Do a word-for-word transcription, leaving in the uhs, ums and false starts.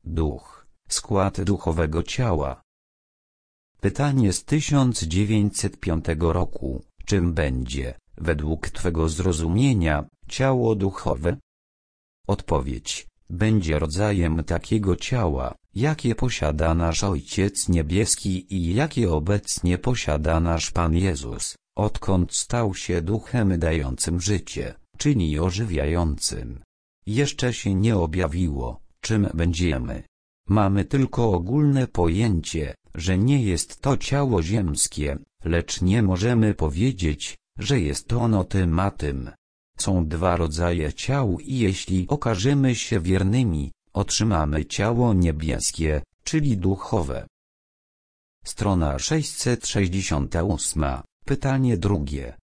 duch, skład duchowego ciała. Pytanie z tysiąc dziewięćset piątego roku. Czym będzie, według Twego zrozumienia, ciało duchowe? Odpowiedź: będzie rodzajem takiego ciała, jakie posiada nasz Ojciec Niebieski i jakie obecnie posiada nasz Pan Jezus, odkąd stał się duchem dającym życie, czyli ożywiającym. Jeszcze się nie objawiło, czym będziemy. Mamy tylko ogólne pojęcie, że nie jest to ciało ziemskie, lecz nie możemy powiedzieć, że jest ono tym a tym. Są dwa rodzaje ciał i jeśli okażemy się wiernymi, otrzymamy ciało niebieskie, czyli duchowe. Strona sześćset sześćdziesiąt osiem. Pytanie drugie.